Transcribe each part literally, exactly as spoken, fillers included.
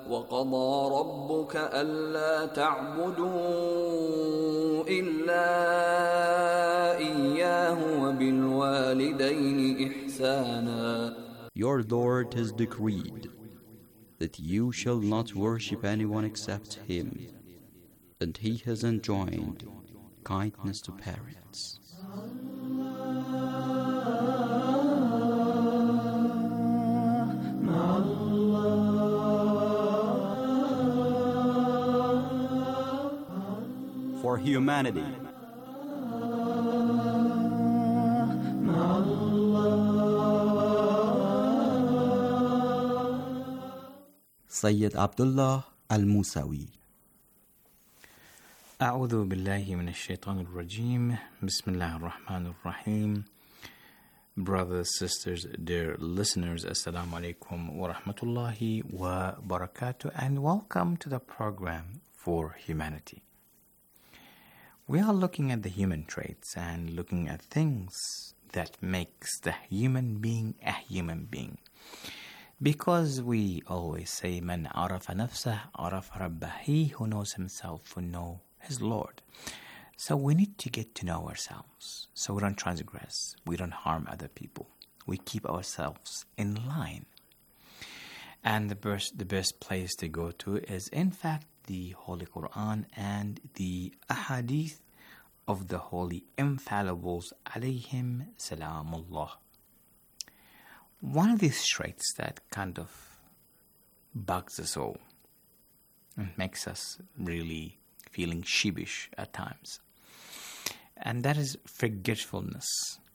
وقضى ربك ألا تعبدوا إلا إياه وبالوالدين إحسانا. Your Lord has decreed that you shall not worship anyone except Him, and He has enjoined kindness to parents. For humanity. Sayyid Abdullah Al-Musawi. أعوذ بالله من الشيطان الرجيم. بسم الله الرحمن الرحيم. Brothers, sisters, dear listeners, Assalamu alaikum wa rahmatullahi wa barakatuh, and welcome to the program For Humanity. We are looking at the human traits and looking at things that makes the human being a human being. Because we always say, Man arafa nafsah, arafa rabbah. He who knows himself will know his Lord. So we need to get to know ourselves, so we don't transgress, we don't harm other people. We keep ourselves in line. And the best, the best place to go to is, in fact, the Holy Quran and the ahadith of the Holy Infallibles, alayhim salamullah. One of these traits that kind of bugs us all and makes us really feeling sheepish at times, and that is forgetfulness,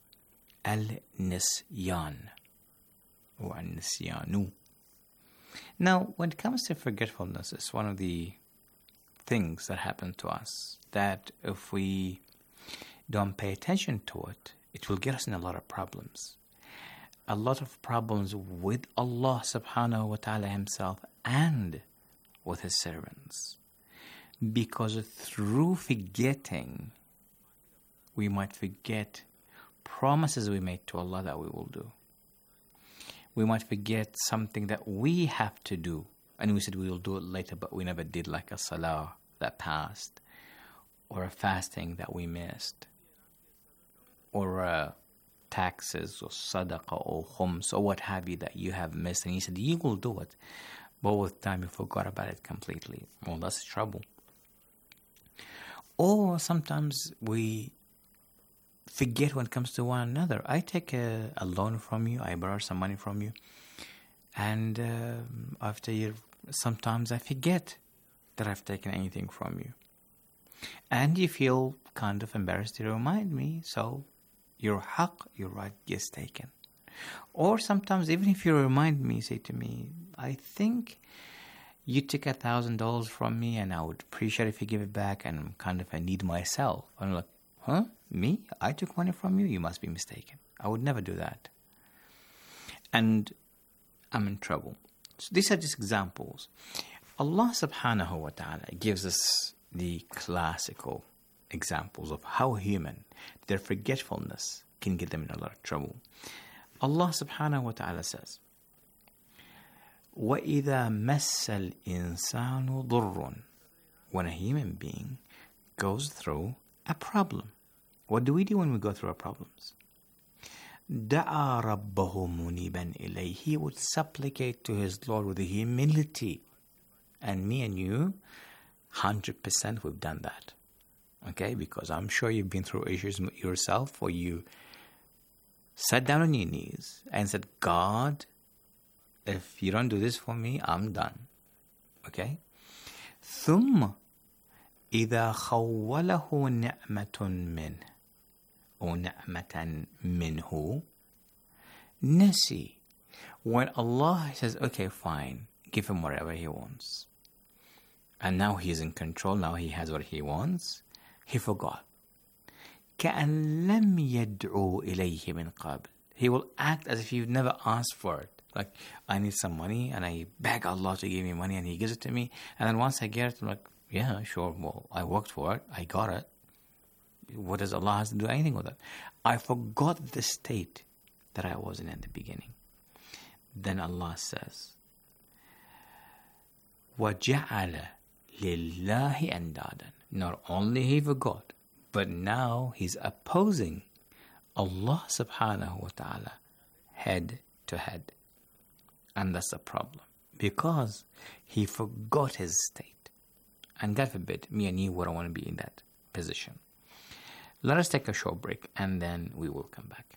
al-nisyan, or al-nisyanu. Now, when it comes to forgetfulness, it's one of the things that happen to us that if we don't pay attention to it, it will get us in a lot of problems. A lot of problems with Allah subhanahu wa ta'ala himself and with his servants. Because through forgetting, we might forget promises we made to Allah that we will do. We might forget something that we have to do, and we said we will do it later, but we never did, like a salah that passed, or a fasting that we missed, or uh, taxes, or sadaqah, or khums, or what have you that you have missed, and you said you will do it, but with time you forgot about it completely. Well, that's trouble. Or sometimes we forget when it comes to one another. I take a, a loan from you, I borrow some money from you, and uh, after a year, sometimes I forget that I've taken anything from you. And you feel kind of embarrassed to remind me, so your haqq, your right, gets taken. Or sometimes, even if you remind me, say to me, I think you took a thousand dollars from me, and I would appreciate if you give it back, and I'm kind of in need myself. I'm like, huh? Me? I took money from you? You must be mistaken. I would never do that. And I'm in trouble. So these are just examples. Allah subhanahu wa ta'ala gives us the classical examples of how human, their forgetfulness can get them in a lot of trouble. Allah subhanahu wa ta'ala says, وَإِذَا مَسَّ الْإِنسَانُ ضُرٌّ. When a human being goes through a problem. What do we do when we go through our problems? دَعَى رَبَّهُ مُنِيبًا إِلَيْهِ. He would supplicate to his Lord with humility. And me and you, one hundred percent we've done that. Okay? Because I'm sure you've been through issues yourself where you sat down on your knees and said, God, if you don't do this for me, I'm done. Okay? ثُمَّ إِذَا خَوَّلَهُ نِعْمَةٌ مِّنْهُ أو نِعْمَةً مِّنْهُ نَسِي. When Allah says, okay, fine, give him whatever he wants. And now he's in control, now he has what he wants. He forgot. كَأَنْ لَمْ يَدْعُوا إِلَيْهِ مِنْ قَبْلِ. He will act as if you've never asked for it. Like, I need some money, and I beg Allah to give me money, and He gives it to me. And then once I get it, I'm like, yeah, sure, well, I worked for it, I got it. What does Allah have to do anything with it? I forgot the state that I was in at the beginning. Then Allah says, وَجَعَلَ لِلَّهِ أَنْدَادًا. Not only he forgot, but now he's opposing Allah subhanahu wa ta'ala head to head. And that's the problem. Because he forgot his state. And God forbid, me and you wouldn't want to be in that position. Let us take a short break and then we will come back.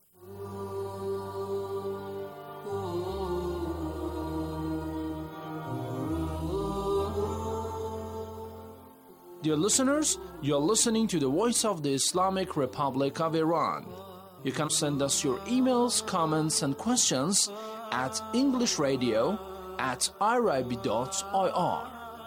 Dear listeners, you're listening to the Voice of the Islamic Republic of Iran. You can send us your emails, comments, and questions at englishradio at irib dot I R.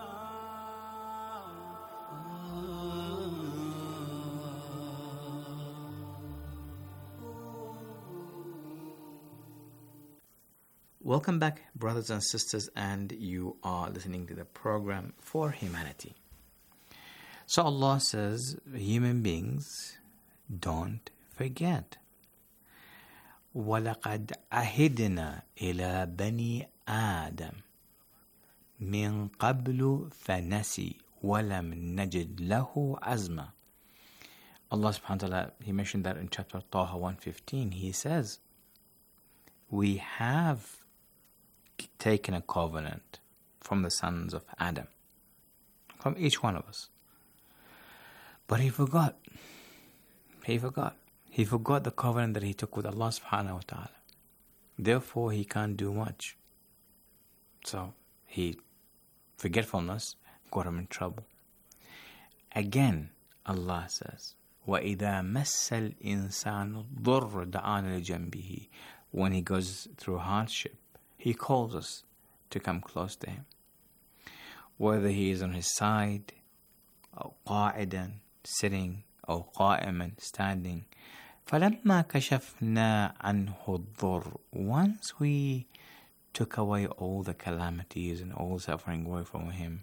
Welcome back, brothers and sisters, and you are listening to the program For Humanity. So Allah says, human beings don't forget. وَلَقَدْ أَهِدْنَا إِلَى بَنِي آدَمَ مِنْ قَبْلُ فَنَسِي وَلَمْ نَجِدْ لَهُ عَزْمًا. Allah subhanahu wa ta'ala, He mentioned that in chapter Taha one fifteen. He says, we have taken a covenant from the sons of Adam, from each one of us. But he forgot. He forgot. He forgot the covenant that he took with Allah subhanahu wa ta'ala. Therefore, he can't do much. So, he, forgetfulness, got him in trouble. Again, Allah says, وَإِذَا مَسَّ الْإِنسَانُ الضُّرُّ دَعَانَ لِجَنْبِهِ. When he goes through hardship, he calls us to come close to him. Whether he is on his side, or قاعدا, sitting, or قائما, standing. فَلَمَّا كَشَفْنَا عَنْهُ الضُّرُّ. Once we took away all the calamities and all suffering away from him,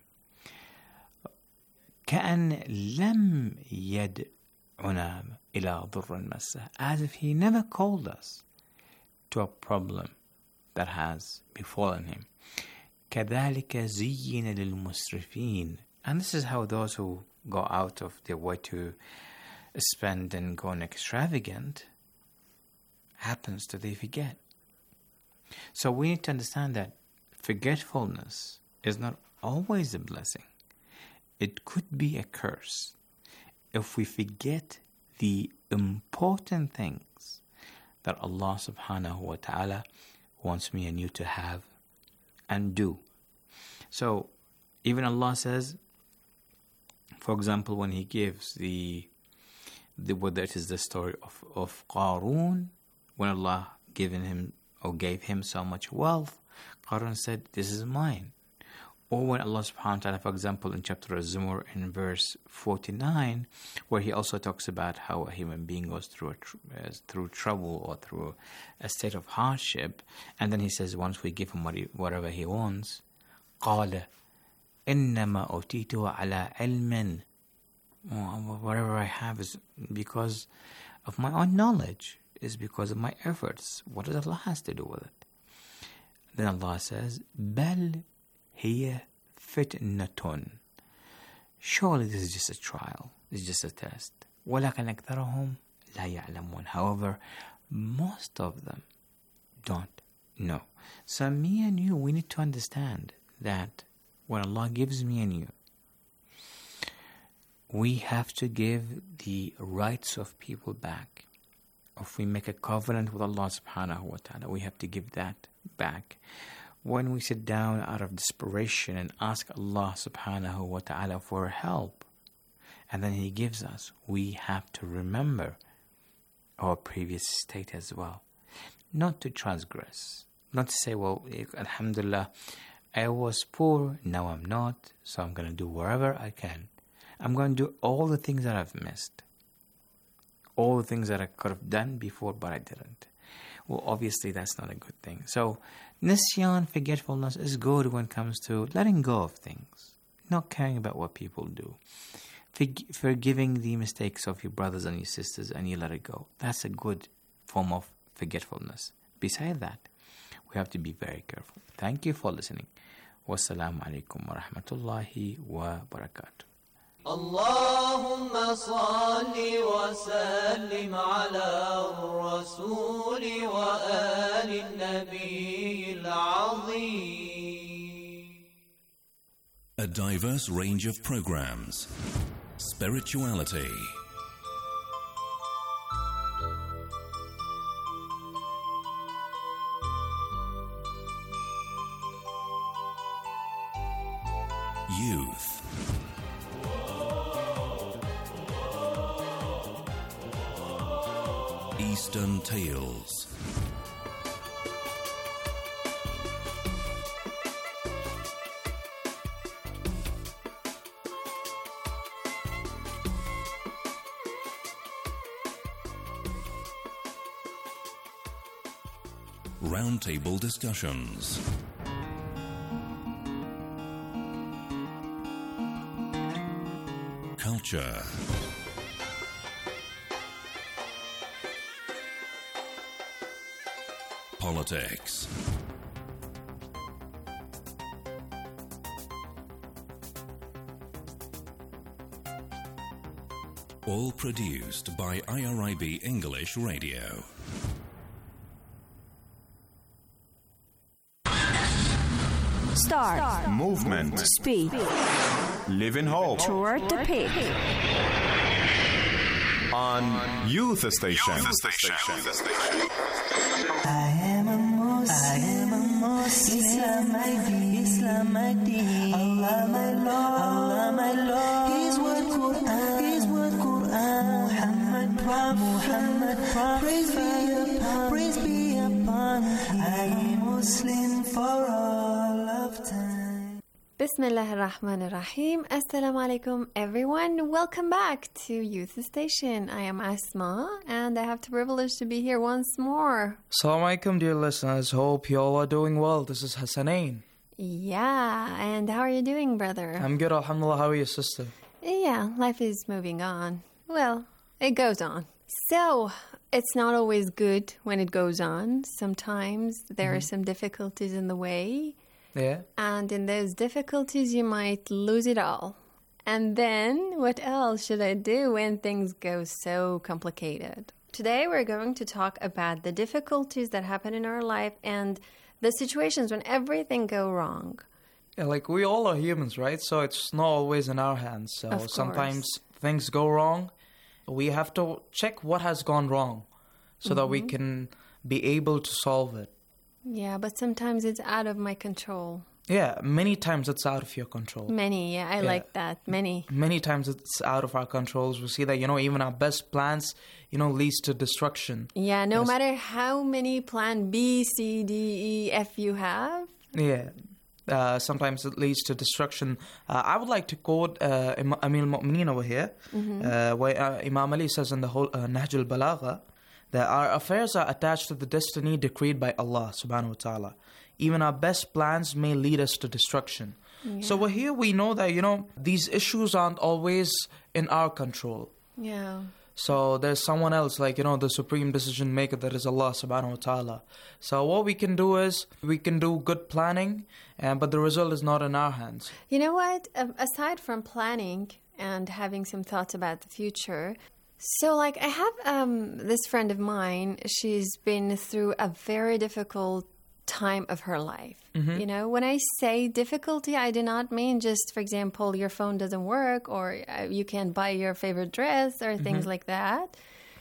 كَأَنْ لَمْ يَدْعُنَا إِلَى ضُرٍّ مَسَّهُ. As if he never called us to a problem that has befallen him. كَذَلِكَ زِيِّنَ لِلْمُسْرِفِينَ. And this is how those who go out of their way to spend and go on extravagant happens to they forget. So we need to understand that forgetfulness is not always a blessing. It could be a curse if we forget the important things that Allah subhanahu wa ta'ala wants me and you to have and do. So even Allah says, for example, when He gives the, the whether it is the story of, of Qarun, when Allah given him or gave him so much wealth, Qarun said, this is mine. Or when Allah subhanahu wa ta'ala, for example, in chapter Az-Zumar in verse forty-nine, where He also talks about how a human being goes through a tr- uh, through trouble or through a state of hardship, and then He says, once we give him what he, whatever he wants, قَالَ إِنَّمَا أُوتِيتُهُ عَلَىٰ عِلْمٍ. Whatever I have is because of my own knowledge, is because of my efforts. What does Allah has to do with it? Then Allah says, بَلْ هي فتنة. Surely this is just a trial. It's just a test. ولكن أكثرهم لا يعلمون. However, most of them don't know. So me and you, we need to understand that when Allah gives me and you, we have to give the rights of people back. If we make a covenant with Allah subhanahu wa ta'ala, we have to give that back. When we sit down out of desperation and ask Allah subhanahu wa ta'ala for help, and then He gives us, we have to remember our previous state as well. Not to transgress. Not to say, well, alhamdulillah, I was poor, now I'm not, so I'm going to do wherever I can. I'm going to do all the things that I've missed. All the things that I could have done before, but I didn't. Well, obviously, that's not a good thing. So, nisyan, forgetfulness, is good when it comes to letting go of things, not caring about what people do, Forg- forgiving the mistakes of your brothers and your sisters, and you let it go. That's a good form of forgetfulness. Besides that, we have to be very careful. Thank you for listening. Wassalamu alaikum wa rahmatullahi wa barakatuh. اللهم صل وسلم على الرسول وآل النبي العظيم. A diverse range of programs, spirituality, youth, Eastern Tales, roundtable discussions, culture, politics, all produced by I R I B English Radio. Start. Movement. Speak. Live in hope. Toward the peak. On Youth Station. I am a Muslim. I am a Muslim. Islam my deen. Islam my deen. Allah my Lord. Allah my Lord. His word Quran. His word Quran. Muhammad Prophet. Muhammad Prophet. Praise be upon. Praise be upon. I am Muslim for all of time. Bismillah ar-Rahman ar-Rahim. Assalamu alaikum everyone. Welcome back to Youth Station. I am Asma and I have the privilege to be here once more. Assalamu alaikum dear listeners. Hope you all are doing well. This is Hassanain. Yeah, and how are you doing, brother? I'm good, alhamdulillah. How are you, sister? Yeah, life is moving on. Well, it goes on. So, it's not always good when it goes on. Sometimes there mm-hmm. are some difficulties in the way. Yeah. And in those difficulties, you might lose it all. And then, what else should I do when things go so complicated? Today, we're going to talk about the difficulties that happen in our life and the situations when everything go wrong. Yeah, like we all are humans, right? So it's not always in our hands. So of sometimes things go wrong. We have to check what has gone wrong so mm-hmm. that we can be able to solve it. Yeah, but sometimes it's out of my control. Yeah, many times it's out of your control. Many, yeah, I yeah. like that. Many. Many times it's out of our controls. We see that, you know, even our best plans, you know, leads to destruction. Yeah, no yes. matter how many plan B, C, D, E, F you have. Yeah, uh, sometimes it leads to destruction. Uh, I would like to quote uh, Amir al-Mu'mineen over here, mm-hmm. uh, where uh, Imam Ali says in the whole uh, Nahj al-Balagha, that our affairs are attached to the destiny decreed by Allah subhanahu wa ta'ala. Even our best plans may lead us to destruction. Yeah. So we're here, we know that, you know, these issues aren't always in our control. Yeah. So there's someone else, like, you know, the supreme decision maker, that is Allah subhanahu wa ta'ala. So what we can do is, we can do good planning, and, but the result is not in our hands. You know what? Um, aside from planning and having some thoughts about the future, so, like, I have um, this friend of mine. She's been through a very difficult time of her life. Mm-hmm. You know, when I say difficulty, I do not mean just, for example, your phone doesn't work or uh, you can't buy your favorite dress or things mm-hmm. like that.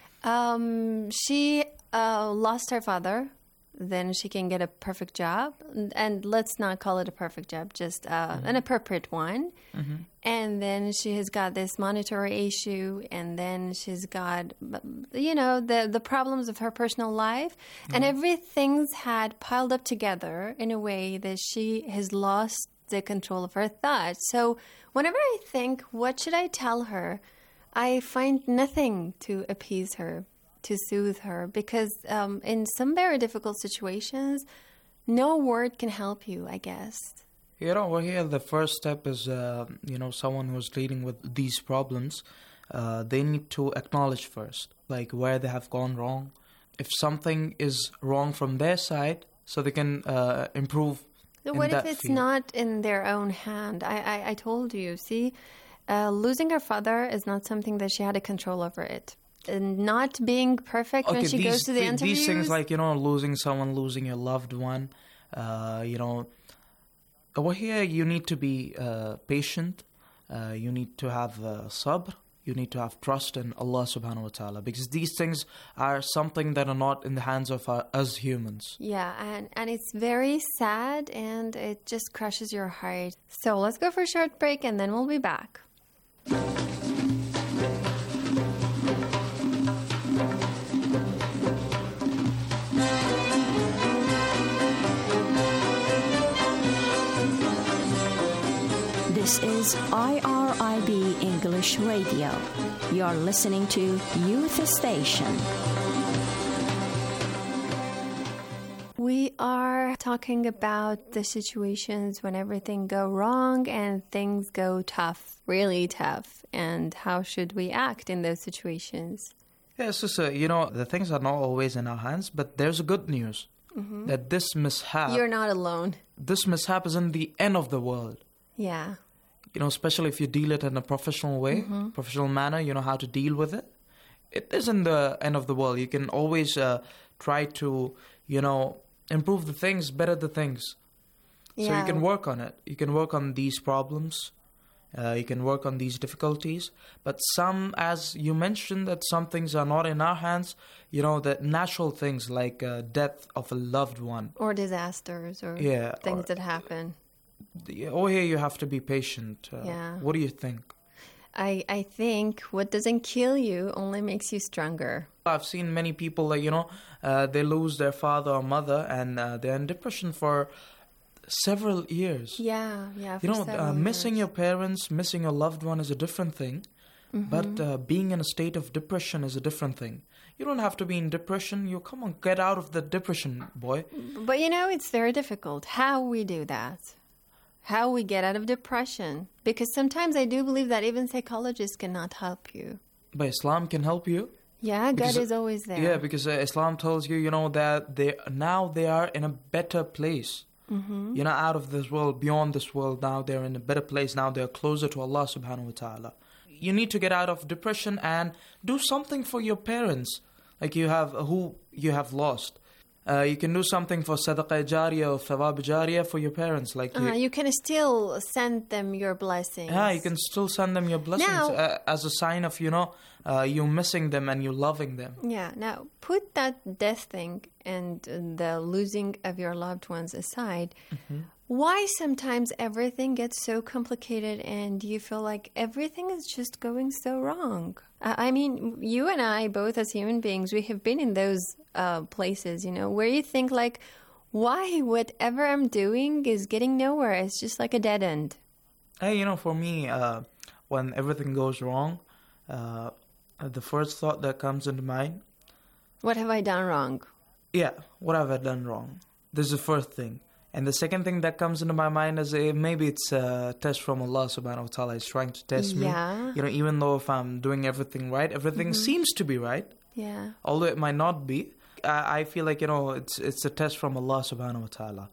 Um, she uh, lost her father. Then she can get a perfect job. And, and let's not call it a perfect job, just uh, mm-hmm. an appropriate one. Mm-hmm. And then she has got this monetary issue, and then she's got, you know, the, the problems of her personal life. Mm-hmm. And everything's had piled up together in a way that she has lost the control of her thoughts. So whenever I think, what should I tell her, I find nothing to appease her, to soothe her, because um, in some very difficult situations, no word can help you, I guess. You know, well, here the first step is, uh, you know, someone who's dealing with these problems, uh, they need to acknowledge first, like, where they have gone wrong. If something is wrong from their side, so they can uh, improve So in what if that it's field. not in their own hand? I, I, I told you, see, uh, losing her father is not something that she had a control over it. And not being perfect when she these, goes to the th- interviews. These things like, you know, losing someone, losing your loved one, uh, you know, over here you need to be uh, patient, uh, you need to have uh, sabr, you need to have trust in Allah subhanahu wa ta'ala, because these things are something that are not in the hands of uh, us humans. Yeah, and, and it's very sad and it just crushes your heart. So let's go for a short break and then we'll be back. This is I R I B English Radio. You're listening to Youth Station. We are talking about the situations when everything go wrong and things go tough, really tough, and how should we act in those situations? Yeah, sister, you know, the things are not always in our hands, but there's a good news. Mm-hmm. That this mishap... You're not alone. This mishap isn't the end of the world. Yeah. You know, especially if you deal it in a professional way, mm-hmm. professional manner, you know how to deal with it. It isn't the end of the world. You can always uh, try to, you know, improve the things, better the things. So Yeah. you can work on it. You can work on these problems. Uh, you can work on these difficulties. But some, as you mentioned, that some things are not in our hands. You know, the natural things like uh, death of a loved one. Or disasters or Yeah, things or- that happen. Over here, you have to be patient. Uh, Yeah. What do you think? I, I think what doesn't kill you only makes you stronger. I've seen many people that, you know, uh, they lose their father or mother and uh, they're in depression for several years. Yeah, yeah. For You know, several uh, missing years. your parents, missing your loved one is a different thing. Mm-hmm. But uh, being in a state of depression is a different thing. You don't have to be in depression. You come on, get out of the depression, boy. But you know, it's very difficult how we do that. How we get out of depression. Because sometimes I do believe that even psychologists cannot help you. But Islam can help you. Yeah, Because- God is always there. Yeah, because uh, Islam tells you, you know, that they now they are in a better place. Mm-hmm. You're not out of this world, beyond this world. Now they're in a better place. Now they're closer to Allah subhanahu wa ta'ala. You need to get out of depression and do something for your parents, like you have who you have lost. Uh, you can do something for sadaqah jariyah or thawab jariyah for your parents. Like you, Uh, you can still send them your blessings. yeah, you can still send them your blessings Now- uh, as a sign of, you know, uh, you missing them and you loving them. Yeah, now put that death thing and uh, the losing of your loved ones aside. Mm-hmm. Why sometimes everything gets so complicated and you feel like everything is just going so wrong? Uh, I mean, you and I, both as human beings, we have been in those uh, places, you know, where you think like, why whatever I'm doing is getting nowhere? It's just like a dead end. Hey, you know, for me, uh, when everything goes wrong, uh, the first thought that comes into mind, What have I done wrong? yeah, what have I done wrong? This is the first thing. And the second thing that comes into my mind is uh, maybe it's a test from Allah subhanahu wa ta'ala. He's trying to test me. Yeah. You know, even though if I'm doing everything right, everything Mhm. seems to be right, Yeah. although it might not be. I, I feel like, you know, it's it's a test from Allah subhanahu wa ta'ala.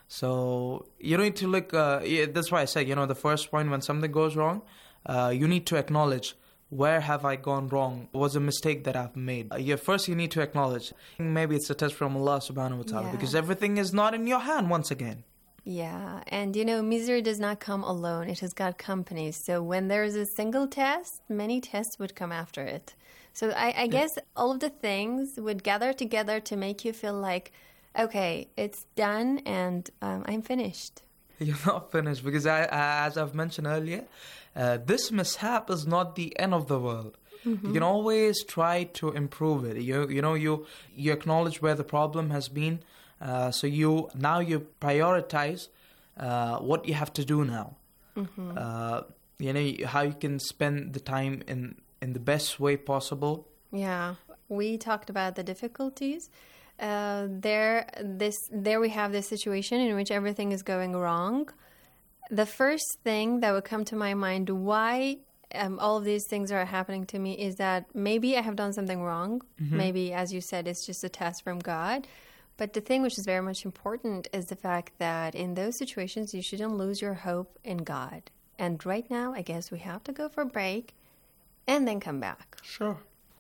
So you need to look, uh, yeah, that's why I said, you know, the first point when something goes wrong, uh, you need to acknowledge, where have I gone wrong? What was a mistake that I've made? Uh, yeah, first you need to acknowledge. Maybe it's a test from Allah subhanahu wa ta'ala Yeah. because everything is not in your hand once again. Yeah, and you know, misery does not come alone. It has got company. So when there is a single test, many tests would come after it. So I, I guess all of the things would gather together to make you feel like, okay, it's done and um, I'm finished. You're not finished because, I, I, as I've mentioned earlier, uh, this mishap is not the end of the world. Mhm. You can always try to improve it. You you know you you acknowledge where the problem has been. Uh, so you now you prioritize uh, what you have to do now. Mhm. Uh, you know how you can spend the time in in the best way possible. Yeah, we talked about the difficulties. Uh, there, this, there we have this situation in which everything is going wrong. The first thing that would come to my mind, why um, all of these things are happening to me, is that maybe I have done something wrong. Mhm. Maybe, as you said, it's just a test from God. But the thing which is very much important is the fact that in those situations, you shouldn't lose your hope in God. And right now, I guess we have to go for a break and then come back. Sure.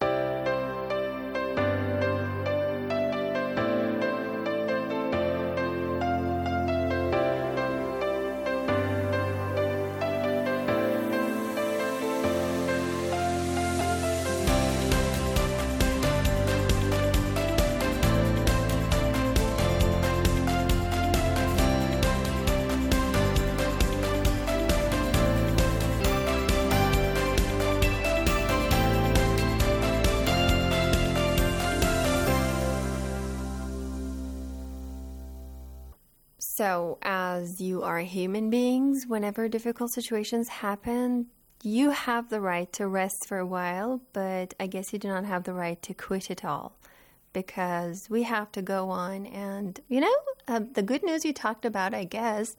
So, as you are human beings, whenever difficult situations happen, you have the right to rest for a while, but I guess you do not have the right to quit it all, because we have to go on. And, you know, uh, the good news you talked about, I guess,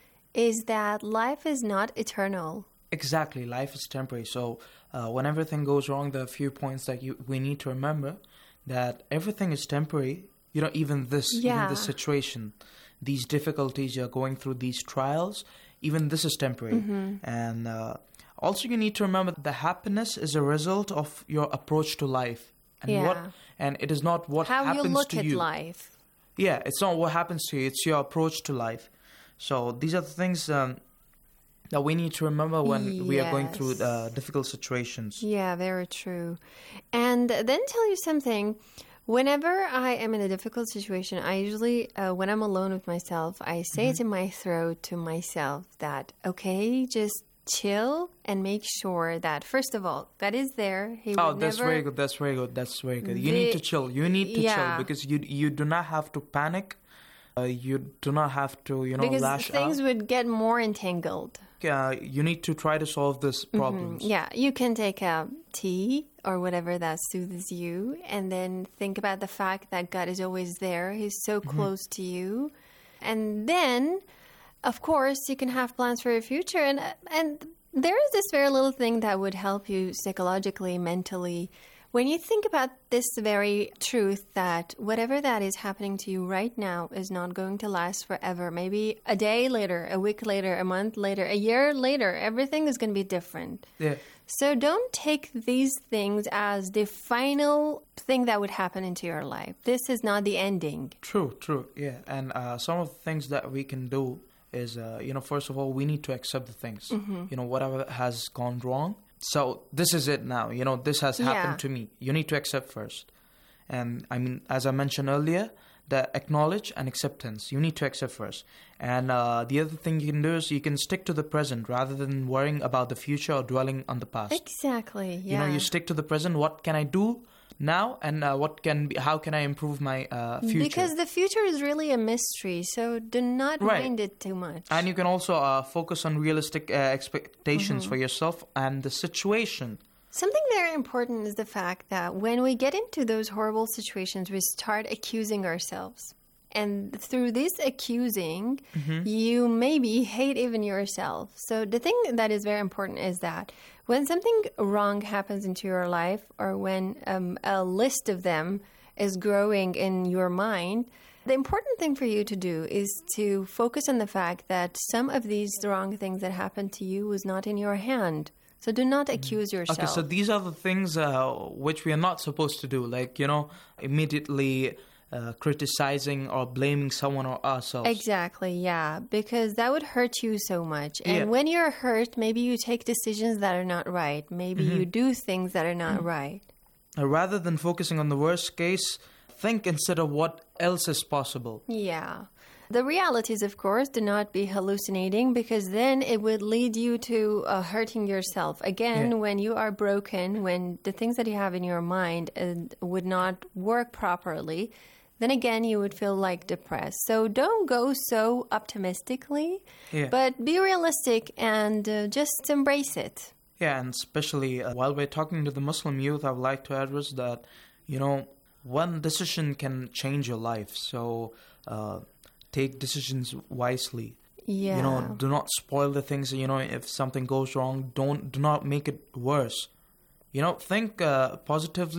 is that life is not eternal. Exactly, life is temporary. So, uh, when everything goes wrong, there are a few points that you we need to remember, that everything is temporary. You know, even this, Yeah. even this situation, these difficulties you're going through, these trials, even this is temporary. Mhm. And uh, also you need to remember that the happiness is a result of your approach to life. And Yeah. what and it is not what How happens you look to at you. life. Yeah, it's not what happens to you, it's your approach to life. So these are the things um, that we need to remember when we are going through Yes. uh, difficult situations. Yeah, very true. And then tell you something. Whenever I am in a difficult situation, I usually, uh, when I'm alone with myself, I say it in my throat to myself that, okay, just chill and make sure that, first of all, God is there. He Oh, would that's never... very good. That's very good. That's very good. You The- need to chill. You need to Yeah. chill because you you do not have to panic. Uh, you do not have to, you know, Because lash things out. would get more entangled. Uh, you need to try to solve this problems. Mhm. Yeah, you can take a tea or whatever that soothes you, and then think about the fact that God is always there. He's so Mhm. close to you. And then, of course, you can have plans for your future. And, and there is this very little thing that would help you psychologically, mentally. When you think about this very truth that whatever that is happening to you right now is not going to last forever, maybe a day later, a week later, a month later, a year later, everything is going to be different. Yeah. So don't take these things as the final thing that would happen into your life. This is not the ending. True, true. Yeah. And uh, some of the things that we can do is, uh, you know, first of all, we need to accept the things. Mhm. You know, whatever has gone wrong. So this is it now. You know, this has happened Yeah. to me. You need to accept first. And I mean, as I mentioned earlier, the acknowledge and acceptance. You need to accept first. And uh, the other thing you can do is you can stick to the present rather than worrying about the future or dwelling on the past. Exactly. Yeah. You know, you stick to the present. What can I do now, and uh, what can be, how can I improve my uh, future? Because the future is really a mystery, so do not Right. mind it too much. And you can also uh, focus on realistic uh, expectations Mhm. for yourself and the situation. Something very important is the fact that when we get into those horrible situations, we start accusing ourselves. And through this accusing, Mhm. you maybe hate even yourself. So the thing that is very important is that when something wrong happens into your life, or when um, a list of them is growing in your mind, the important thing for you to do is to focus on the fact that some of these wrong things that happened to you was not in your hand. So do not accuse yourself. Okay, so these are the things uh, which we are not supposed to do, like, you know, immediately uh, criticizing or blaming someone or ourselves. Exactly, yeah, because that would hurt you so much. And Yeah. when you're hurt, maybe you take decisions that are not right. Maybe Mhm. you do things that are not Mhm. right. Uh, rather than focusing on the worst case, think instead of what else is possible. Yeah. The realities, of course, do not be hallucinating, because then it would lead you to uh, hurting yourself. Again, Yeah. when you are broken, when the things that you have in your mind uh, would not work properly, then again you would feel like depressed. So don't go so optimistically, Yeah. but be realistic and uh, just embrace it. Yeah, and especially uh, while we're talking to the Muslim youth, I would like to address that, you know, one decision can change your life. So uh, take decisions wisely. Yeah. You know, do not spoil the things. You know, if something goes wrong, don't do not make it worse. You know, think uh, positively,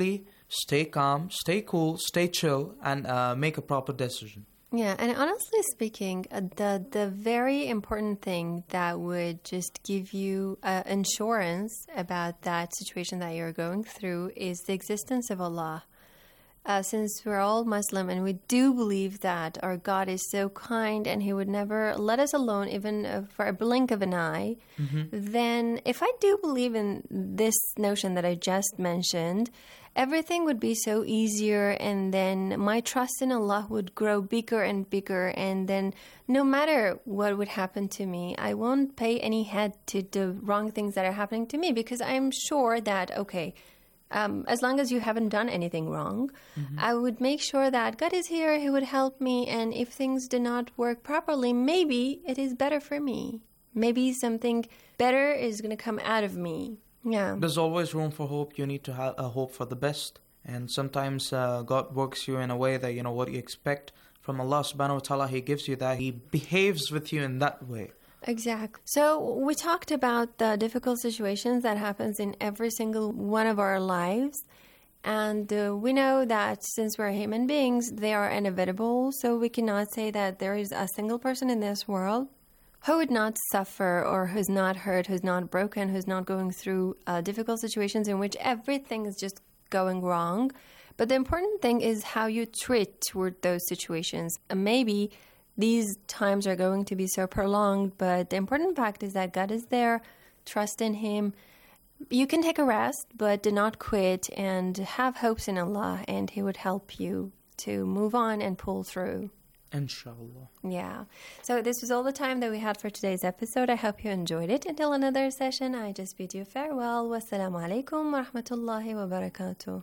stay calm, stay cool, stay chill, and uh, make a proper decision. Yeah, and honestly speaking, uh, the the very important thing that would just give you uh, insurance about that situation that you're going through is the existence of Allah. Uh, since we're all Muslim and we do believe that our God is so kind and He would never let us alone even uh, for a blink of an eye, mm-hmm. then if I do believe in this notion that I just mentioned, everything would be so easier, and then my trust in Allah would grow bigger and bigger, and then no matter what would happen to me, I won't pay any heed to the wrong things that are happening to me, because I'm sure that, okay, Um, as long as you haven't done anything wrong, mm-hmm. I would make sure that God is here, He would help me, and if things do not work properly, maybe it is better for me. Maybe something better is going to come out of me. Yeah. There's always room for hope. You need to have a hope for the best. And sometimes uh, God works you in a way that, you know, what you expect from Allah subhanahu wa ta'ala, He gives you that. He behaves with you in that way. Exactly. So we talked about the difficult situations that happens in every single one of our lives. And uh, we know that since we're human beings, they are inevitable. So we cannot say that there is a single person in this world who would not suffer, or who's not hurt, who's not broken, who's not going through uh, difficult situations in which everything is just going wrong. But the important thing is how you treat toward those situations. And maybe these times are going to be so prolonged, but the important fact is that God is there. Trust in Him. You can take a rest, but do not quit, and have hopes in Allah, and He would help you to move on and pull through. Inshallah. Yeah. So this was all the time that we had for today's episode. I hope you enjoyed it. Until another session, I just bid you farewell. Wassalamu alaikum wa rahmatullahi wa barakatuh.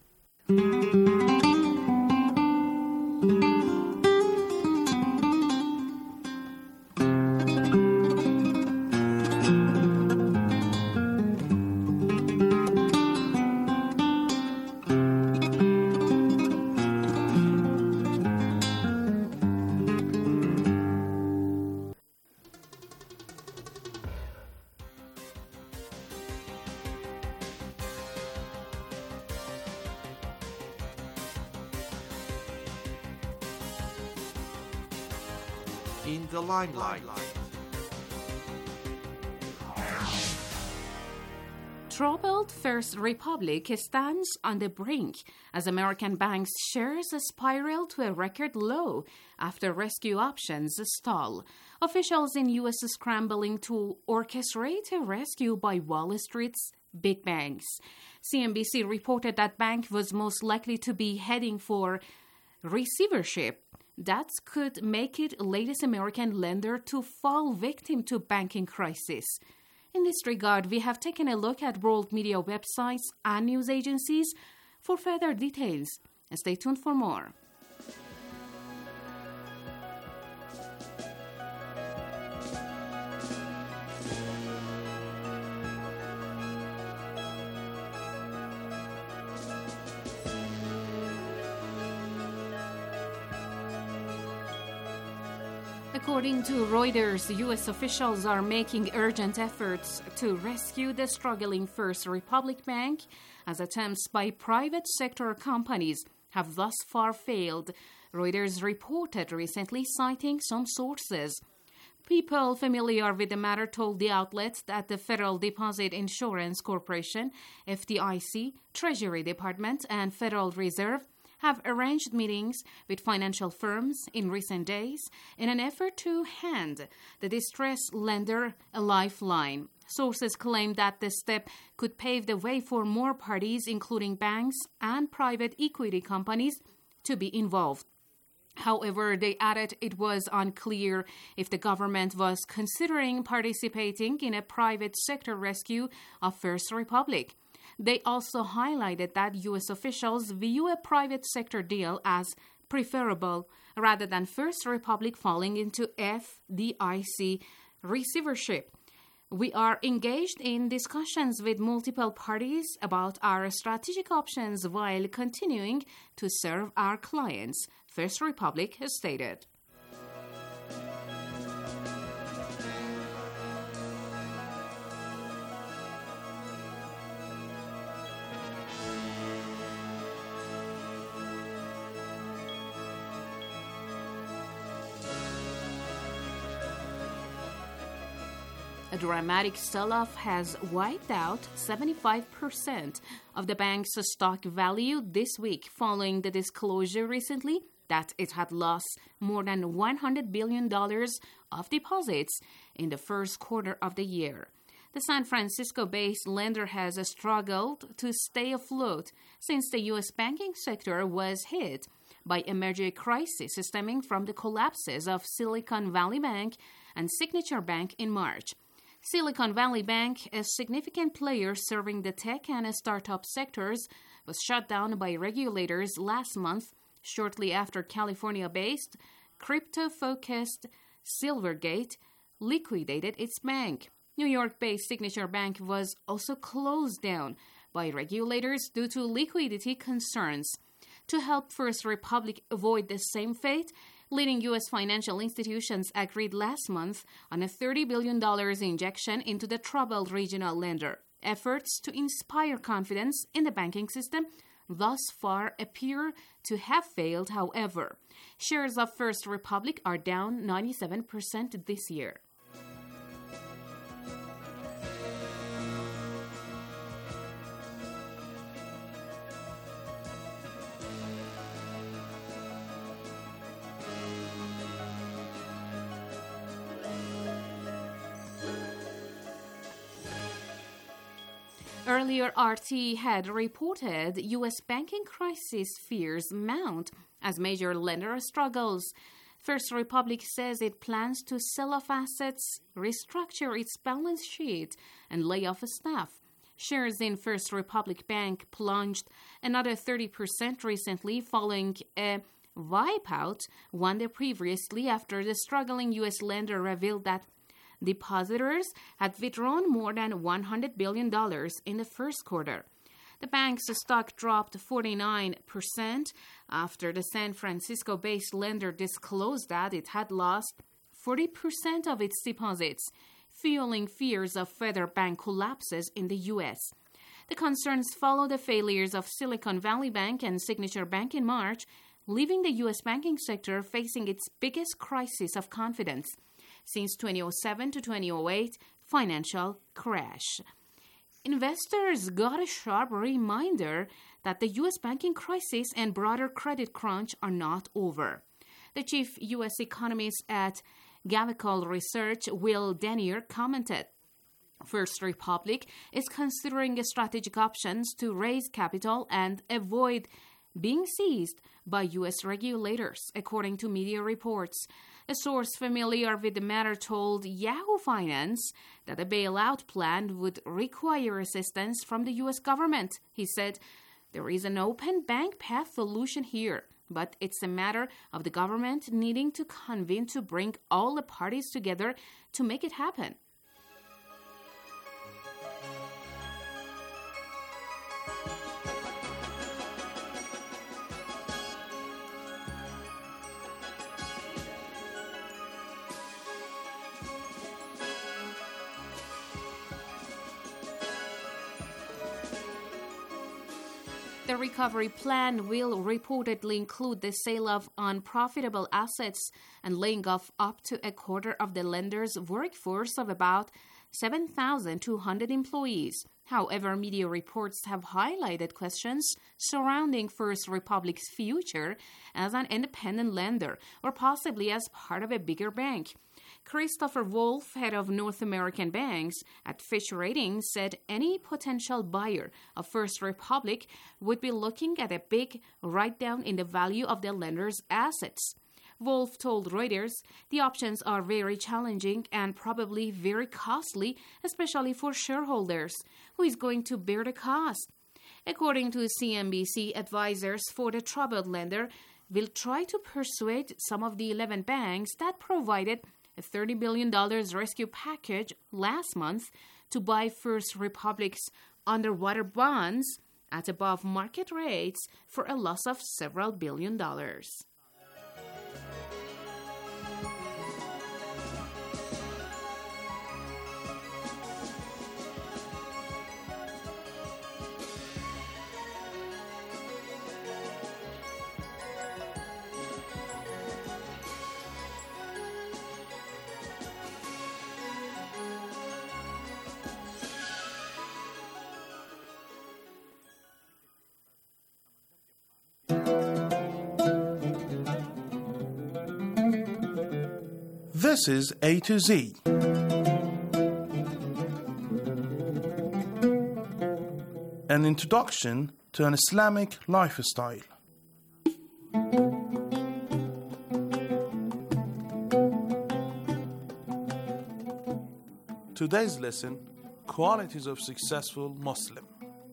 In the limelight. Troubled First Republic stands on the brink as American banks' shares spiral to a record low after rescue options stall. Officials in U S scrambling to orchestrate a rescue by Wall Street's big banks. C N B C reported that bank was most likely to be heading for receivership. That could make it latest American lender to fall victim to banking crisis. In this regard, we have taken a look at world media websites and news agencies for further details. Stay tuned for more. According to Reuters, U S officials are making urgent efforts to rescue the struggling First Republic Bank, as attempts by private sector companies have thus far failed, Reuters reported recently, citing some sources. People familiar with the matter told the outlet that the Federal Deposit Insurance Corporation, F D I C, Treasury Department, and Federal Reserve have arranged meetings with financial firms in recent days in an effort to hand the distressed lender a lifeline. Sources claim that the step could pave the way for more parties, including banks and private equity companies, to be involved. However, they added it was unclear if the government was considering participating in a private sector rescue of First Republic. They also highlighted that U S officials view a private sector deal as preferable rather than First Republic falling into F D I C receivership. We are engaged in discussions with multiple parties about our strategic options while continuing to serve our clients, First Republic has stated. A dramatic sell-off has wiped out seventy-five percent of the bank's stock value this week following the disclosure recently that it had lost more than one hundred billion dollars of deposits in the first quarter of the year. The San Francisco-based lender has struggled to stay afloat since the U S banking sector was hit by a major crisis stemming from the collapses of Silicon Valley Bank and Signature Bank in March. Silicon Valley Bank, a significant player serving the tech and startup sectors, was shut down by regulators last month, shortly after California-based, crypto-focused Silvergate liquidated its bank. New York-based Signature Bank was also closed down by regulators due to liquidity concerns. To help First Republic avoid the same fate, leading U S financial institutions agreed last month on a thirty billion dollars injection into the troubled regional lender. Efforts to inspire confidence in the banking system thus far appear to have failed, however. Shares of First Republic are down ninety-seven percent this year. Earlier, R T had reported U S banking crisis fears mount as major lender struggles. First Republic says it plans to sell off assets, restructure its balance sheet, and lay off staff. Shares in First Republic Bank plunged another thirty percent recently following a wipeout one day previously after the struggling U S lender revealed that depositors had withdrawn more than one hundred billion dollars in the first quarter. The bank's stock dropped forty-nine percent after the San Francisco-based lender disclosed that it had lost forty percent of its deposits, fueling fears of further bank collapses in the U S. The concerns follow the failures of Silicon Valley Bank and Signature Bank in March, leaving the U S banking sector facing its biggest crisis of confidence since two thousand seven to two thousand eight financial crash. Investors got a sharp reminder that the U S banking crisis and broader credit crunch are not over. The chief U S economist at Gavical Research, Will Denier, commented, First Republic is considering strategic options to raise capital and avoid being seized by U S regulators, according to media reports. A source familiar with the matter told Yahoo Finance that a bailout plan would require assistance from the U S government. He said, there is an open bank path solution here, but it's a matter of the government needing to convene to bring all the parties together to make it happen. The recovery plan will reportedly include the sale of unprofitable assets and laying off up to a quarter of the lender's workforce of about seven thousand two hundred employees. However, media reports have highlighted questions surrounding First Republic's future as an independent lender or possibly as part of a bigger bank. Christopher Wolf, head of North American banks at Fitch Ratings, said any potential buyer of First Republic would be looking at a big write-down in the value of the lender's assets. Wolf told Reuters the options are very challenging and probably very costly, especially for shareholders. Who is going to bear the cost? According to C N B C, advisors for the troubled lender will try to persuade some of the eleven banks that provided a thirty billion dollars rescue package last month to buy First Republic's underwater bonds at above market rates for a loss of several billion dollars. This is A to Z. An introduction to an Islamic lifestyle. Today's lesson, Qualities of Successful Muslim.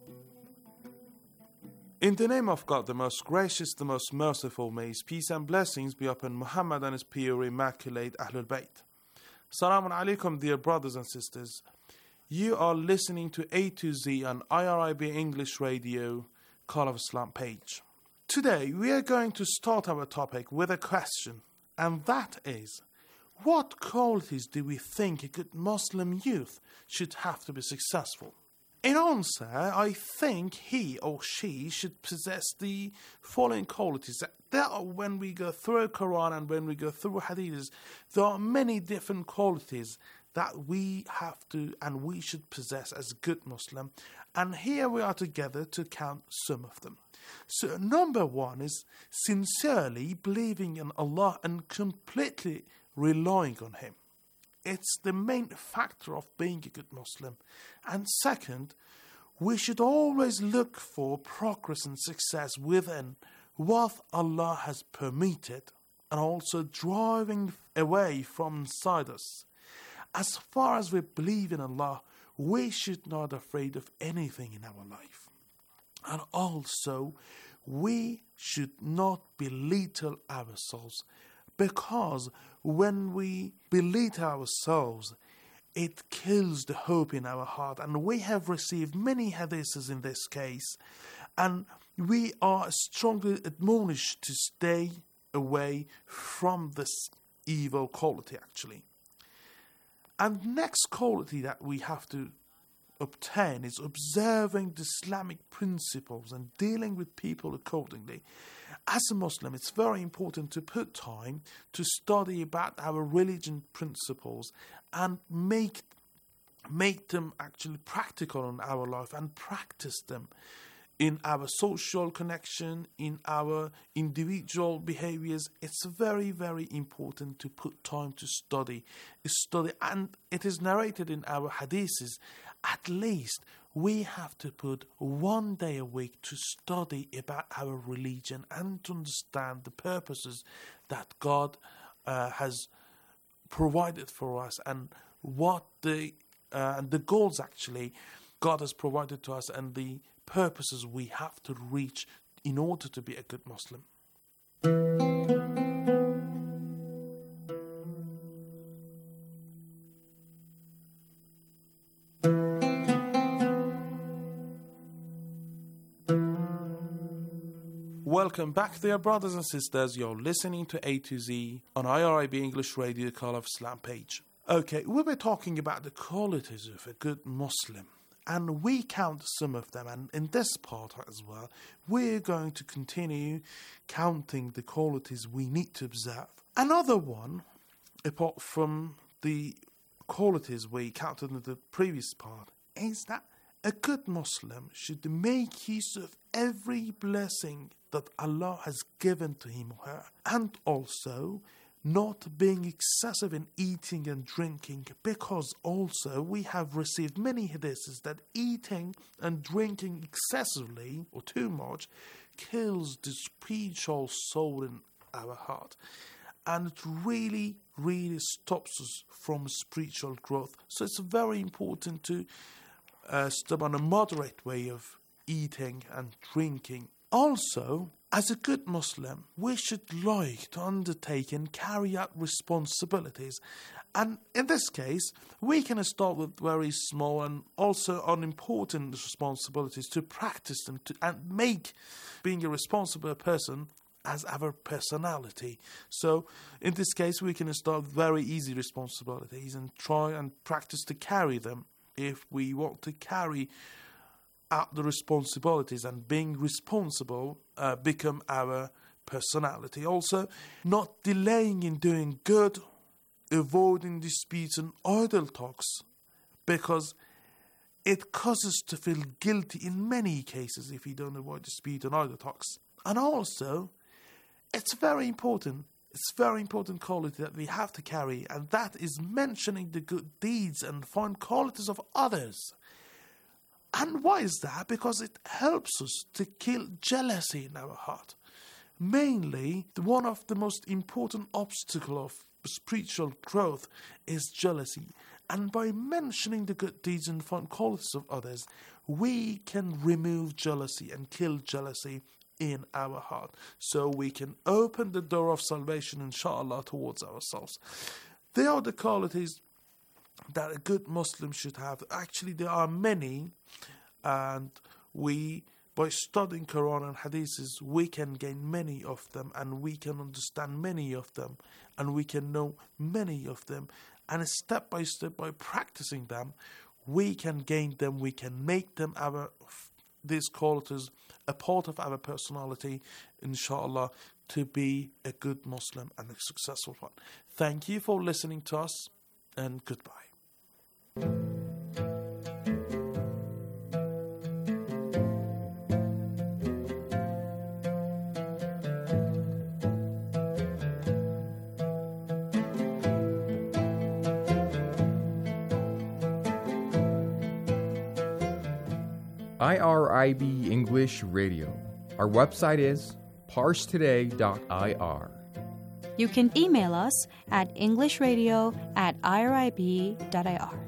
In the name of God, the most gracious, the most merciful, may His peace and blessings be upon Muhammad and His pure, immaculate Ahlul Bayt. Assalamu alaikum, dear brothers and sisters. You are listening to A to Z on I R I B English Radio, Call of Islam page. Today, we are going to start our topic with a question, and that is, what qualities do we think a good Muslim youth should have to be successful? In answer, I think he or she should possess the following qualities. There are, when we go through Quran and when we go through Hadiths, there are many different qualities that we have to and we should possess as a good Muslim. And here we are together to count some of them. So number one is sincerely believing in Allah and completely relying on Him. It's the main factor of being a good Muslim. And second, we should always look for progress and success within what Allah has permitted, and also driving away from inside us. As far as we believe in Allah, we should not be afraid of anything in our life. And also, we should not belittle ourselves, because when we belittle ourselves, it kills the hope in our heart. And we have received many hadiths in this case, and we are strongly admonished to stay away from this evil quality, actually. And the next quality that we have to obtain is observing the Islamic principles and dealing with people accordingly. As a Muslim, it's very important to put time to study about our religion principles and make make them actually practical in our life and practice them in our social connection, in our individual behaviors. It's very, very important to put time to study. Study, and it is narrated in our hadiths, at least we have to put one day a week to study about our religion and to understand the purposes that God uh, has provided for us, and what the uh, and the goals actually God has provided to us, and the purposes we have to reach in order to be a good Muslim. Welcome back, dear brothers and sisters. You're listening to A to Z on I R I B English Radio, Call of Islam page. Okay, we were talking about the qualities of a good Muslim, and we count some of them, and in this part as well, we're going to continue counting the qualities we need to observe. Another one, apart from the qualities we counted in the previous part, is that a good Muslim should make use of every blessing that Allah has given to him or her, and also not being excessive in eating and drinking, because also we have received many hadiths that eating and drinking excessively or too much kills the spiritual soul in our heart, and it really, really stops us from spiritual growth. So it's very important to uh, stop on a moderate way of eating and drinking. Also, as a good Muslim, we should like to undertake and carry out responsibilities. And in this case, we can start with very small and also unimportant responsibilities to practice them to, and make being a responsible person as our personality. So in this case, we can start with very easy responsibilities and try and practice to carry them if we want to carry out the responsibilities, and being responsible uh, become our personality. Also, not delaying in doing good, avoiding disputes and idle talks, because it causes to feel guilty in many cases if you don't avoid dispute and idle talks. And also, it's very important It's a very important quality that we have to carry, and that is mentioning the good deeds and fine qualities of others. And why is that? Because it helps us to kill jealousy in our heart. Mainly, one of the most important obstacles of spiritual growth is jealousy. And by mentioning the good deeds and fine qualities of others, we can remove jealousy and kill jealousy in our heart. So we can open the door of salvation, inshallah, towards ourselves. They are the qualities that a good Muslim should have. Actually, there are many, and we, by studying Quran and Hadiths, we can gain many of them, and we can understand many of them, and we can know many of them. And step by step, by practicing them, we can gain them, we can make them our, these qualities, a part of our personality, inshallah, to be a good Muslim and a successful one. Thank you for listening to us, and goodbye. I R I B English Radio. Our website is parse today dot I R. You can email us at englishradio at I R I B dot I R.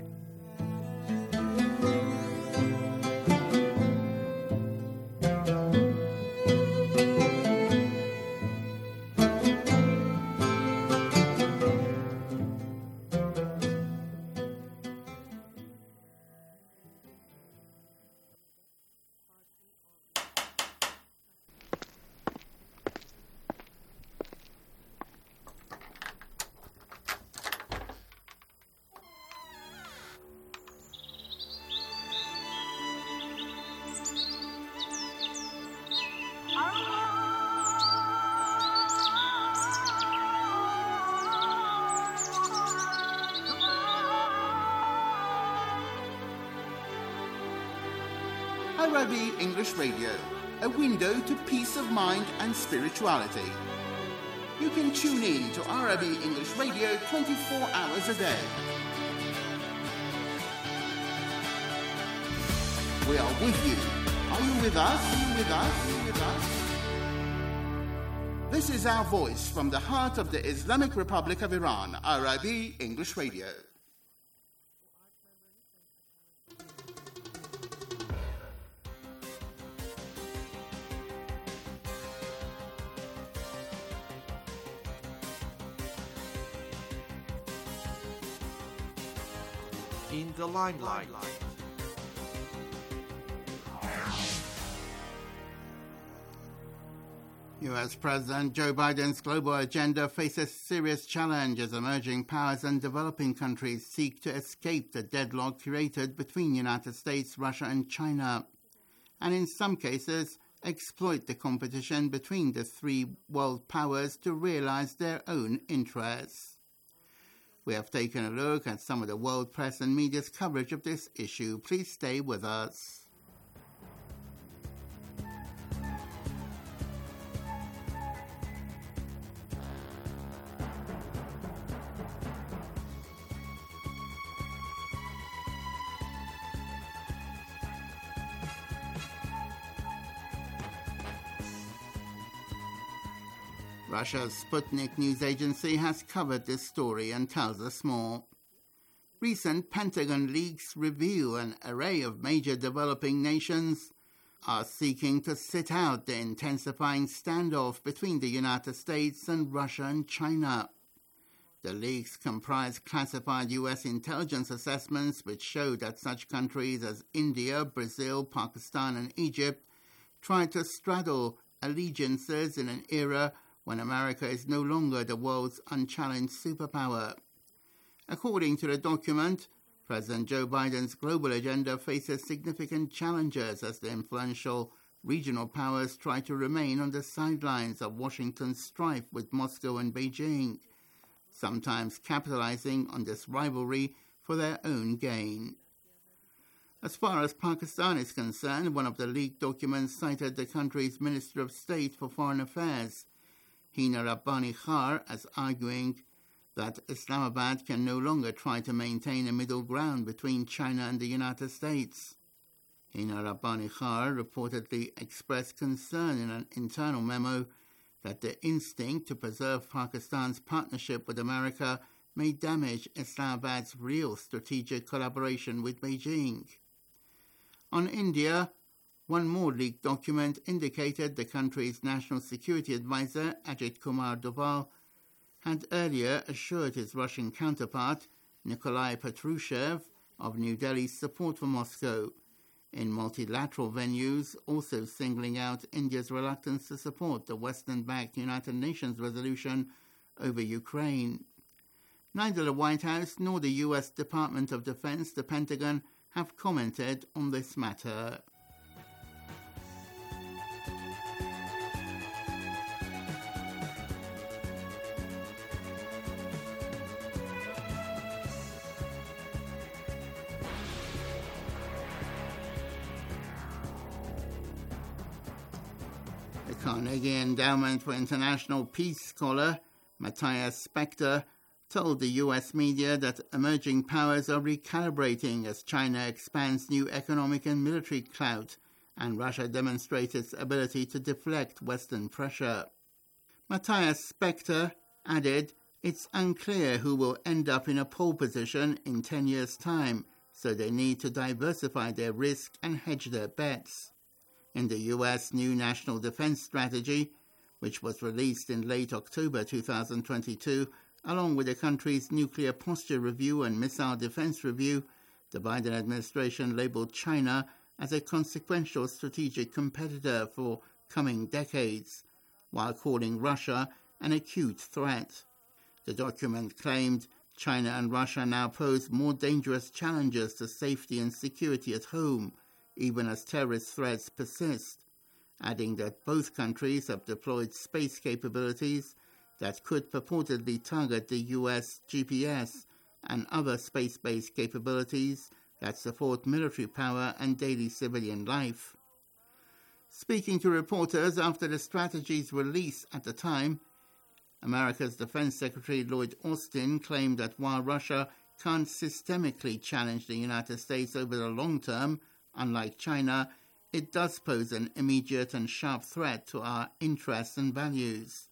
Arabi English Radio, a window to peace of mind and spirituality. You can tune in to Arabi English Radio twenty-four hours a day. We are with you. Are you with us? Are you with us? Are you with us? This is our voice from the heart of the Islamic Republic of Iran, Arabi English Radio. In the limelight. U S President Joe Biden's global agenda faces serious challenge as emerging powers and developing countries seek to escape the deadlock created between United States, Russia and China, and in some cases exploit the competition between the three world powers to realize their own interests. We have taken a look at some of the world press and media's coverage of this issue. Please stay with us. Russia's Sputnik news agency has covered this story and tells us more. Recent Pentagon leaks reveal an array of major developing nations are seeking to sit out the intensifying standoff between the United States and Russia and China. The leaks comprise classified U S intelligence assessments which show that such countries as India, Brazil, Pakistan and Egypt try to straddle allegiances in an era when America is no longer the world's unchallenged superpower. According to the document, President Joe Biden's global agenda faces significant challenges as the influential regional powers try to remain on the sidelines of Washington's strife with Moscow and Beijing, sometimes capitalizing on this rivalry for their own gain. As far as Pakistan is concerned, one of the leaked documents cited the country's Minister of State for Foreign Affairs. Hina Rabbani Khar as arguing that Islamabad can no longer try to maintain a middle ground between China and the United States. Hina Rabbani Khar reportedly expressed concern in an internal memo that the instinct to preserve Pakistan's partnership with America may damage Islamabad's real strategic collaboration with Beijing. On India, one more leaked document indicated the country's National Security Advisor, Ajit Kumar Doval, had earlier assured his Russian counterpart, Nikolai Patrushev, of New Delhi's support for Moscow, in multilateral venues, also singling out India's reluctance to support the Western-backed United Nations resolution over Ukraine. Neither the White House nor the U S Department of Defense, the Pentagon, have commented on this matter. The Carnegie Endowment for International Peace scholar Matthias Spector told the U S media that emerging powers are recalibrating as China expands new economic and military clout and Russia demonstrates its ability to deflect Western pressure. Matthias Spector added, "It's unclear who will end up in a pole position in ten years' time, so they need to diversify their risk and hedge their bets." In the U S new National Defense Strategy, which was released in late October two thousand twenty-two, along with the country's nuclear posture review and missile defense review, the Biden administration labeled China as a consequential strategic competitor for coming decades, while calling Russia an acute threat. The document claimed China and Russia now pose more dangerous challenges to safety and security at home, even as terrorist threats persist, adding that both countries have deployed space capabilities that could purportedly target the U S G P S and other space-based capabilities that support military power and daily civilian life. Speaking to reporters after the strategy's release at the time, America's Defense Secretary Lloyd Austin claimed that while Russia can't systemically challenge the United States over the long term, unlike China, it does pose an immediate and sharp threat to our interests and values.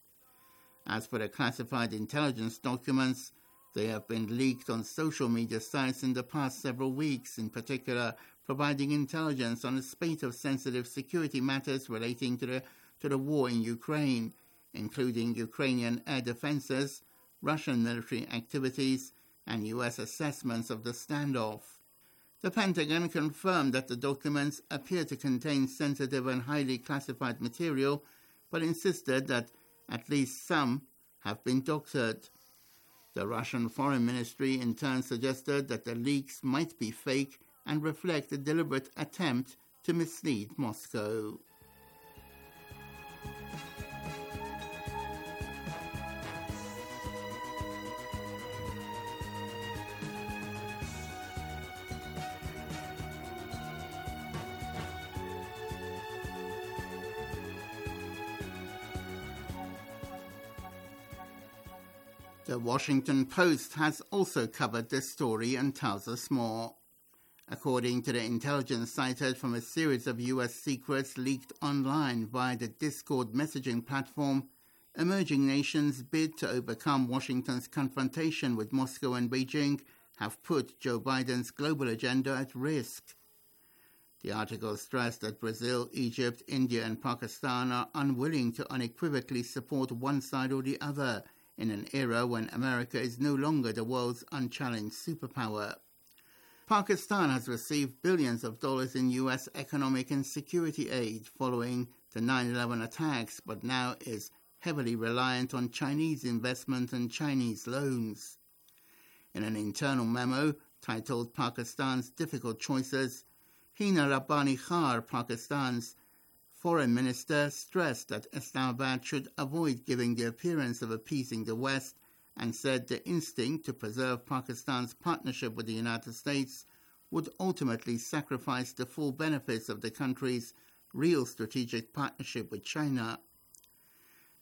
As for the classified intelligence documents, they have been leaked on social media sites in the past several weeks, in particular providing intelligence on a spate of sensitive security matters relating to the, to the war in Ukraine, including Ukrainian air defenses, Russian military activities, and U S assessments of the standoff. The Pentagon confirmed that the documents appear to contain sensitive and highly classified material, but insisted that at least some have been doctored. The Russian Foreign Ministry in turn suggested that the leaks might be fake and reflect a deliberate attempt to mislead Moscow. The Washington Post has also covered this story and tells us more. According to the intelligence cited from a series of U S secrets leaked online via the Discord messaging platform, emerging nations' bid to overcome Washington's confrontation with Moscow and Beijing have put Joe Biden's global agenda at risk. The article stressed that Brazil, Egypt, India, and Pakistan are unwilling to unequivocally support one side or the other in an era when America is no longer the world's unchallenged superpower. Pakistan has received billions of dollars in U S economic and security aid following the nine eleven attacks, but now is heavily reliant on Chinese investment and Chinese loans. In an internal memo titled Pakistan's Difficult Choices, Hina Rabbani Khar, Pakistan's foreign minister, stressed that Islamabad should avoid giving the appearance of appeasing the West and said the instinct to preserve Pakistan's partnership with the United States would ultimately sacrifice the full benefits of the country's real strategic partnership with China.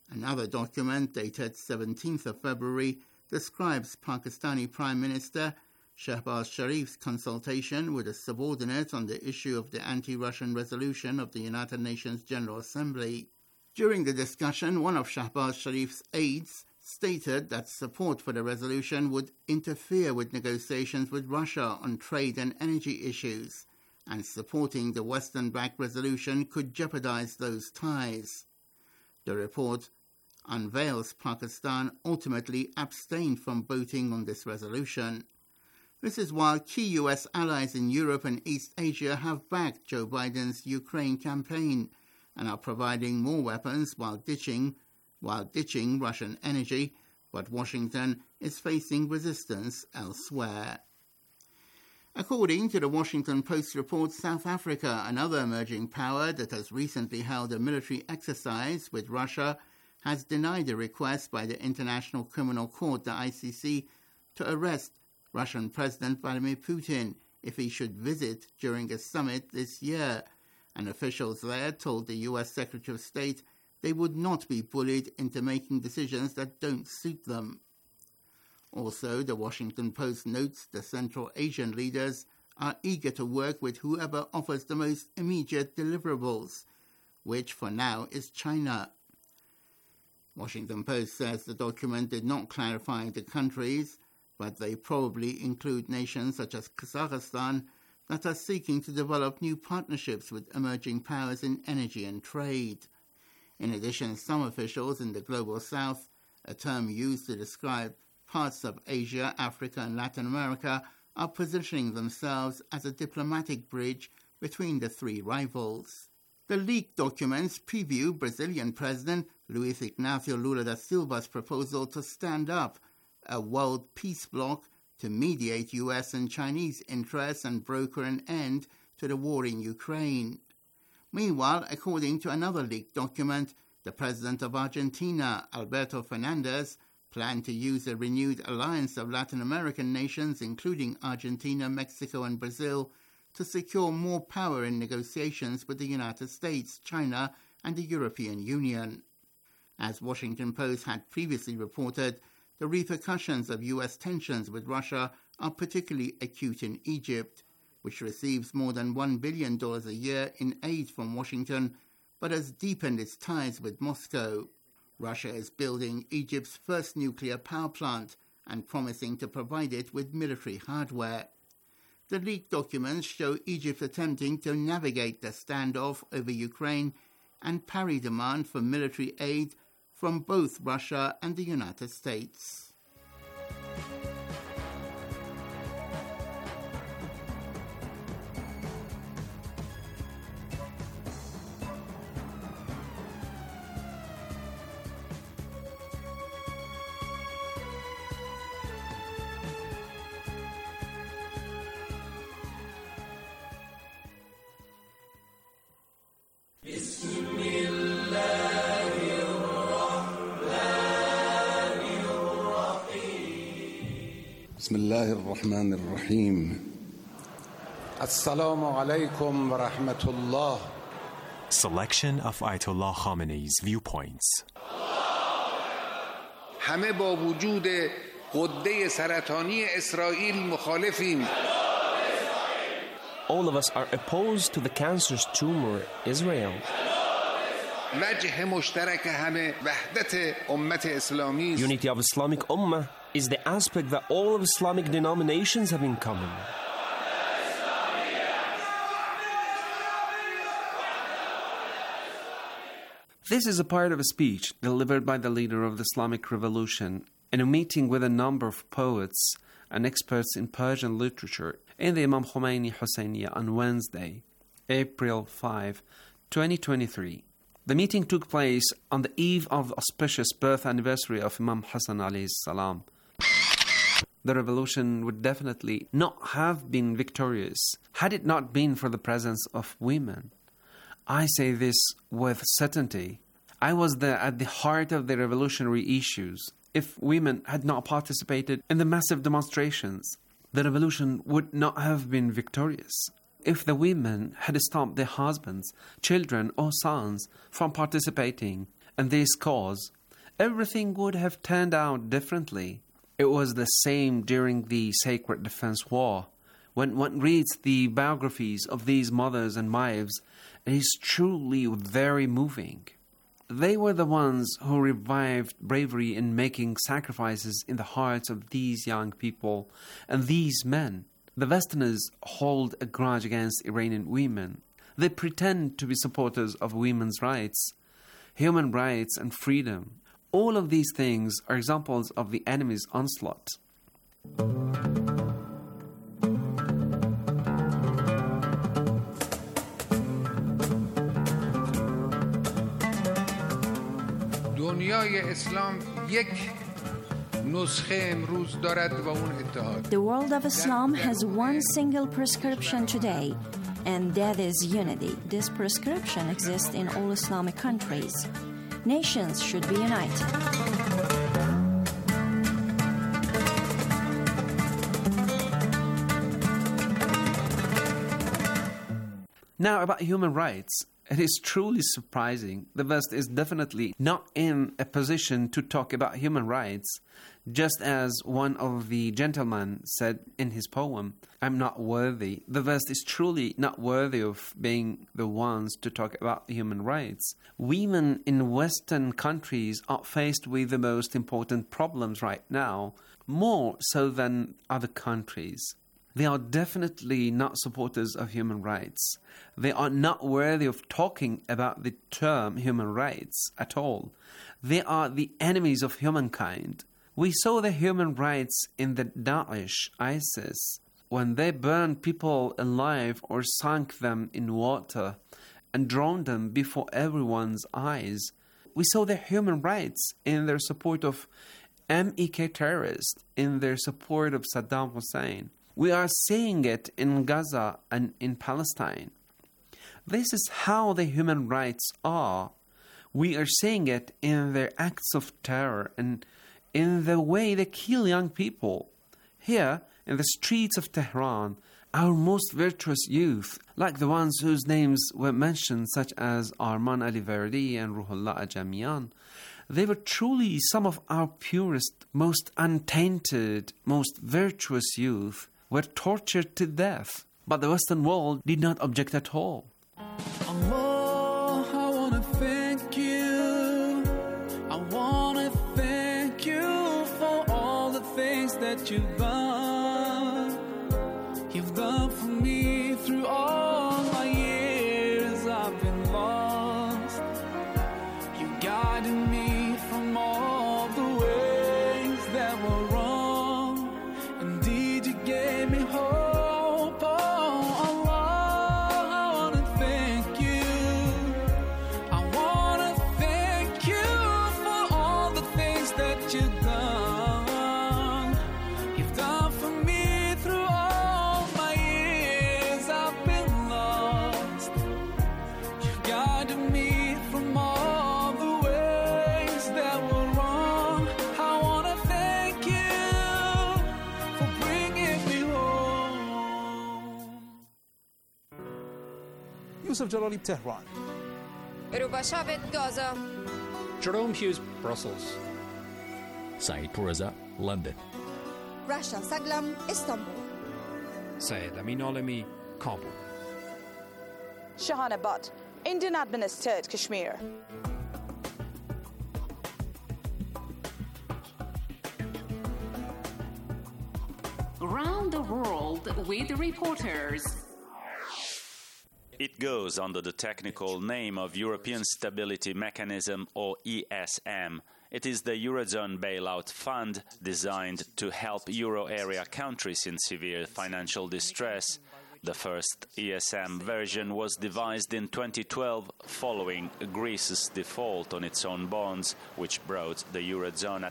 Another document dated seventeenth of February describes Pakistani Prime Minister Shehbaz Sharif's consultation with a subordinate on the issue of the anti-Russian resolution of the United Nations General Assembly. During the discussion, one of Shehbaz Sharif's aides stated that support for the resolution would interfere with negotiations with Russia on trade and energy issues, and supporting the Western-backed resolution could jeopardize those ties. The report unveils Pakistan ultimately abstained from voting on this resolution. This is while key U S allies in Europe and East Asia have backed Joe Biden's Ukraine campaign and are providing more weapons while ditching, while ditching Russian energy, but Washington is facing resistance elsewhere. According to the Washington Post report, South Africa, another emerging power that has recently held a military exercise with Russia, has denied a request by the International Criminal Court, the I C C, to arrest Russian President Vladimir Putin if he should visit during a summit this year, and officials there told the U S Secretary of State they would not be bullied into making decisions that don't suit them. Also, the Washington Post notes the Central Asian leaders are eager to work with whoever offers the most immediate deliverables, which for now is China. Washington Post says the document did not clarify the countries, but they probably include nations such as Kazakhstan that are seeking to develop new partnerships with emerging powers in energy and trade. In addition, some officials in the Global South, a term used to describe parts of Asia, Africa, and Latin America, are positioning themselves as a diplomatic bridge between the three rivals. The leaked documents preview Brazilian President Luiz Inácio Lula da Silva's proposal to stand up a world peace bloc to mediate U S and Chinese interests and broker an end to the war in Ukraine. Meanwhile, according to another leaked document, the president of Argentina, Alberto Fernandez, planned to use a renewed alliance of Latin American nations, including Argentina, Mexico, and Brazil, to secure more power in negotiations with the United States, China, and the European Union. As Washington Post had previously reported, the repercussions of U S tensions with Russia are particularly acute in Egypt, which receives more than one billion dollars a year in aid from Washington, but has deepened its ties with Moscow. Russia is building Egypt's first nuclear power plant and promising to provide it with military hardware. The leaked documents show Egypt attempting to navigate the standoff over Ukraine and parry demand for military aid from both Russia and the United States. بسم الله الرحمن الرحيم السلام عليكم ورحمة الله. Selection of Ayatollah Khamenei's viewpoints. همه با وجود غده سرطانی اسرائیل مخالفیم. All of us are opposed to the cancerous tumor Israel. وجه مشترک همه وحدت امت اسلامی است. Unity of Islamic Ummah is the aspect that all of Islamic denominations have in common. This is a part of a speech delivered by the leader of the Islamic Revolution in a meeting with a number of poets and experts in Persian literature in the Imam Khomeini Husseiniya on Wednesday, April fifth, twenty twenty-three. The meeting took place on the eve of the auspicious birth anniversary of Imam Hassan alayhi salam. The revolution would definitely not have been victorious had it not been for the presence of women. I say this with certainty. I was there at the heart of the revolutionary issues. If women had not participated in the massive demonstrations, the revolution would not have been victorious. If the women had stopped their husbands, children, or sons from participating in this cause, everything would have turned out differently. It was the same during the Sacred Defense War. When one reads the biographies of these mothers and wives, it is truly very moving. They were the ones who revived bravery in making sacrifices in the hearts of these young people and these men. The Westerners hold a grudge against Iranian women. They pretend to be supporters of women's rights, human rights and freedom. All of these things are examples of the enemy's onslaught. دنیای اسلام یک نسخه امروز دارد و اون اتحاد. The world of Islam has one single prescription today, and that is unity. This prescription exists in all Islamic countries. Nations should be united. Now, about human rights, it is truly surprising. The West is definitely not in a position to talk about human rights, just as one of the gentlemen said in his poem, I'm not worthy. The West is truly not worthy of being the ones to talk about human rights. Women in Western countries are faced with the most important problems right now, more so than other countries. They are definitely not supporters of human rights. They are not worthy of talking about the term human rights at all. They are the enemies of humankind. We saw the human rights in the Daesh, ISIS, when they burned people alive or sunk them in water and drowned them before everyone's eyes. We saw the human rights in their support of M E K terrorists, in their support of Saddam Hussein. We are seeing it in Gaza and in Palestine. This is how the human rights are. We are seeing it in their acts of terror and in the way they kill young people. Here, in the streets of Tehran, our most virtuous youth, like the ones whose names were mentioned, such as Arman Ali Verdi and Ruhollah Ajamian, they were truly some of our purest, most untainted, most virtuous youth, were tortured to death. But the Western world did not object at all. Allah, I want to thank you. I want to thank you for all the things that you've done. You've done for me through all my years I've been lost. You guided me from all the ways that were wrong. Indeed, you gave me hope. Oh, Allah, I want to thank you. I want to thank you for all the things that you've done. You've done for me through all my years I've been lost. You've guided me from all the ways that were wrong. I want to thank you for bringing me home. Yusuf Jalali, Tehran. Rubashavit, Gaza. Jerome Hughes, Brussels. Saeed Pourreza, London. Rasha Saglam, Istanbul. Syed Amin Alami, Kabul. Shahana Butt, Indian administered Kashmir. Around the world with reporters. It goes under the technical name of European Stability Mechanism, or E S M. It is the Eurozone bailout fund designed to help euro area countries in severe financial distress. The first E S M version was devised in twenty twelve following Greece's default on its own bonds, which brought the Eurozone at